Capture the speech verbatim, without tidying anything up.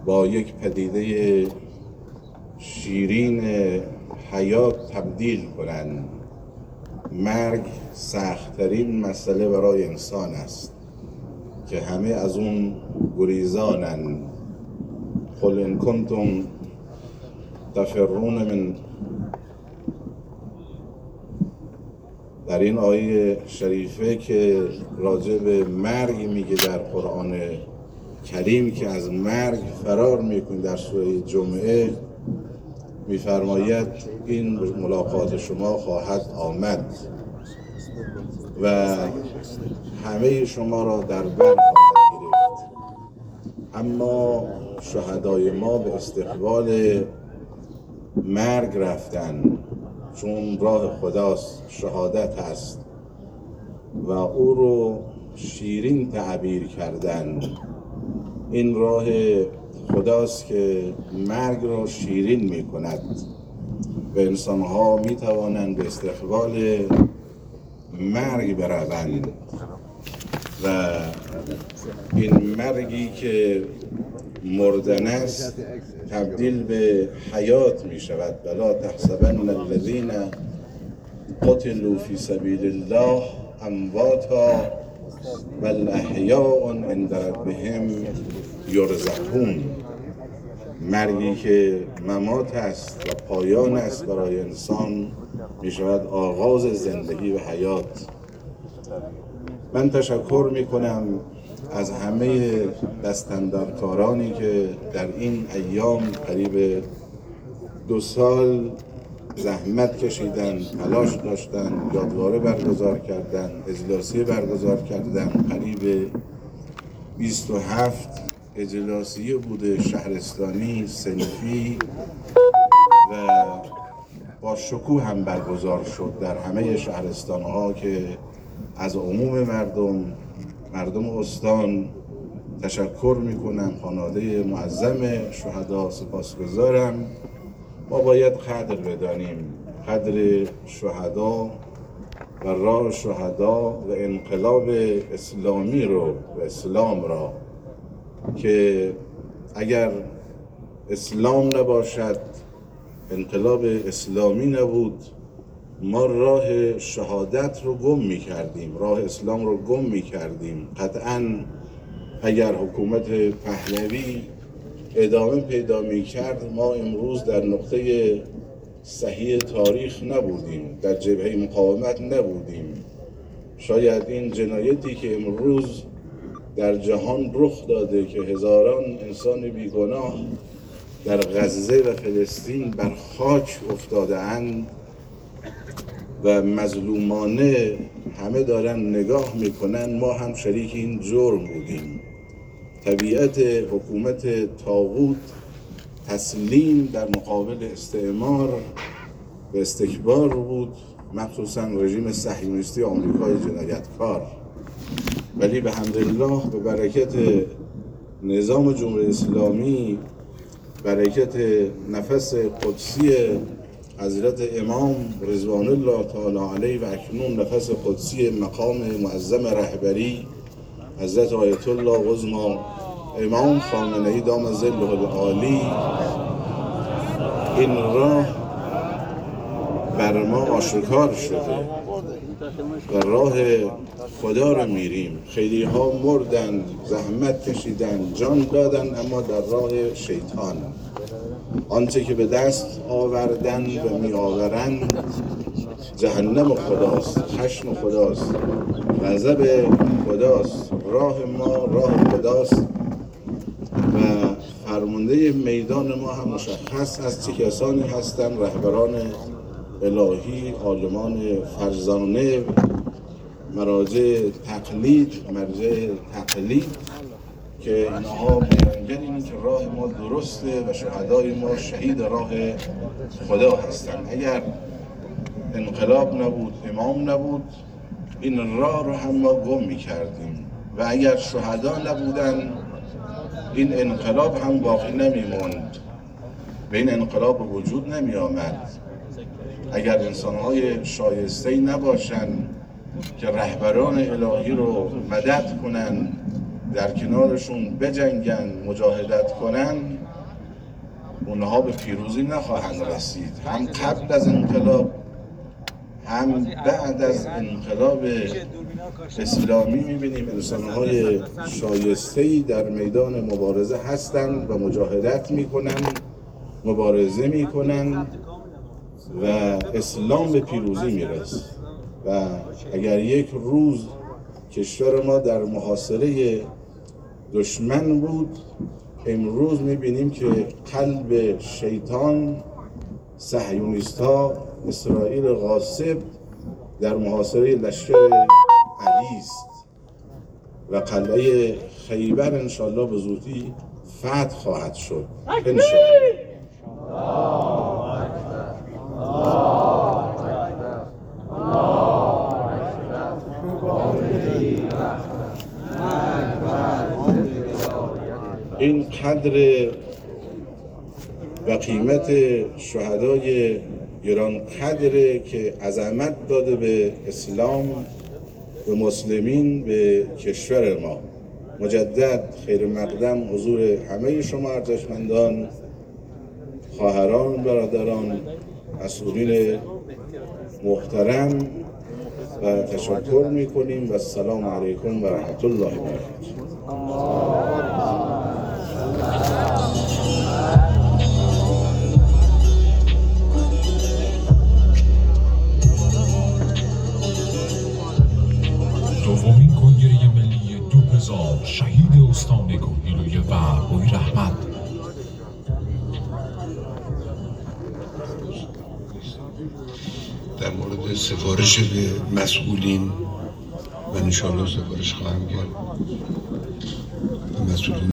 با یک پدیده شیرین حیات تبدیل کنند. مرگ سخت‌ترین مسئله برای انسان است که همه از اون گریزانند. قل ان کنتم تفرون من، در این آیه شریفه که راجع به مرگ میگه در قرآن کریم که از مرگ فرار میکنید، در سوره جمعه میفرماید این ملاقات شما خواهد آمد و همه شما را در بر خواهد گرفت. اما شهدای ما به استقبال مرگ رفتن، چون راه خداست، شهادت هست و او رو شیرین تعبیر کردن. این راه خداست که مرگ را شیرین می کند و انسانها می توانند به استقبال مرگ بروند و این مرگی که مردن است تبدیل به حیات می شود. ولا تحسبن الذین قتلوا فی سبیل الله امواتا بل احیاء عند ربهم یرزقون. مرگی که ممات است و پایان است برای انسان می شود آغاز زندگی و حیات. من تشکر می کنم از همه دستاندرکارانی که در این ایام قریب دو سال زحمت کشیدن، تلاش داشتن، یادواره برگزار کردن، اجلاسی برگزار کردن. قریب بیست و هفت اجلاسی بوده، شهرستانی، صنفی و با شکوه هم برگزار شد در همه شهرستانها که از عموم مردم مردم استان تشکر میکنم. خانواده معظم شهدا سپاسگزارم. ما باید قدر بدانیم، قدر شهدا و راه شهدا و انقلاب اسلامی رو و اسلام را که اگر اسلام نباشد، انقلاب اسلامی نبود، ما راه شهادت رو گم می کردیم، راه اسلام رو گم می کردیم. قطعاً اگر حکومت پهلوی ادامه پیدا می کرد، ما امروز در نقطه صحیح تاریخ نبودیم، در جبهه مقاومت نبودیم. شاید این جنایتی که امروز در جهان رخ داده که هزاران انسان بیگناه در غزه و فلسطین بر خاک افتاده اند و مظلومانه همه دارن نگاه میکنن، ما هم شریک این جرم بودیم. طبیعت حکومت طاغوت تسلیم در مقابل استعمار و استکبار بود، مخصوصا رژیم صهیونیستی آمریکای جنایتکار. ولی به حمدالله به برکت نظام جمهوری اسلامی، برکت نفس قدسی حضرت امام رضوان الله تعالی علیه و اکنون نفس قدسی مقام معظم رهبری حضرت آیت الله عظما امام خامنه‌ای دام ظله العالی، این راه بر ما آشکار شده و راه خدا رو میریم. خیلی ها مردن، زحمت کشیدن، جان دادن، اما در راه شیطان. آنچه که به دست آوردن و می آورند جهنم خداست، خشم خداست، غضب خداست. راه ما راه خداست و فرمانده میدان ما هم مشخص است. چه کسانی هستند رهبران الهی، عالمان فرزانه، مراجع تقلید، مرجع تقلید که اینها بیانگر این که راه ما درسته و شهدای ما شهید راه خدا هستند. اگر انقلاب نبود، امام نبود، این راه رو هم ما گم می کردیم و اگر شهدا نبودن، این انقلاب هم باقی نمی موند و این انقلاب وجود نمی آمد. اگر انسانهای شایسته‌ای نباشند که رهبران الهی رو مدد کنن، در کنارشون بجنگن، مجاهدت کنن، اونها به پیروزی نخواهند رسید. هم قبل از انقلاب هم بعد از انقلاب اسلامی می‌بینیم انسان‌های شایسته‌ای در میدان مبارزه هستند و مجاهدت می‌کنند، مبارزه می‌کنند و اسلام به پیروزی میرسه. و اگر یک روز کشور ما در محاصره دشمن بود، امروز می‌بینیم که قلب شیطان، صهیونیست‌ها، اسرائیل غاصب در محاصره لشکر علی است و قلعه خیبر انشالله به زودی فتح خواهد شد انشالله. این قدر و قیمت شهدای گران قدره که عظمت داده به اسلام، به مسلمین، به کشور ما. مجدد خیر مقدم حضور همه شما ارجشمندان، خواهران، برادران، مسئولین محترم و تشکر میکنیم و السلام علیکم و رحمت الله و برکاته. دومین کنگره ملی دو هزار شهید استان کوهگیلویه و بوی رحمت. در مورد سفارش به مسئولین و انشاءالله سفارش خواهم کرد به مسئولین